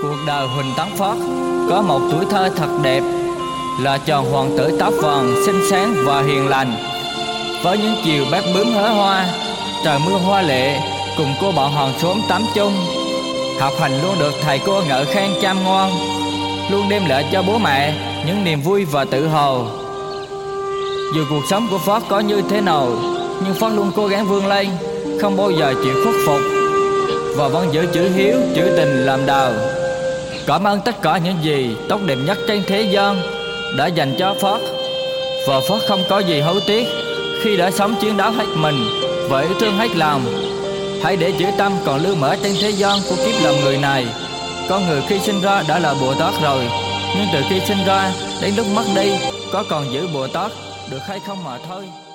Cuộc đời Huỳnh Tấn Phát có một tuổi thơ thật đẹp, là chàng hoàng tử tóc vàng xinh xắn và hiền lành. Với những chiều bát bướm hé hoa, trời mưa hoa lệ, cùng cô bọn hàng xóm tắm chung. Học hành luôn được thầy cô ngợi khen chăm ngoan, luôn đem lại cho bố mẹ những niềm vui và tự hào. Dù cuộc sống của Phát có như thế nào, nhưng Phát luôn cố gắng vươn lên, không bao giờ chịu khuất phục, và vẫn giữ chữ hiếu, chữ tình làm đầu. Cảm ơn tất cả những gì tốt đẹp nhất trên thế gian đã dành cho Phát, và Phát không có gì hối tiếc khi đã sống chiến đấu hết mình và yêu thương hết lòng. Hãy để chữ tâm còn lưu mở trên thế gian của kiếp làm người này. Con người khi sinh ra đã là Bồ Tát rồi, nhưng từ khi sinh ra đến lúc mất đi, có còn giữ Bồ Tát được hay không mà thôi.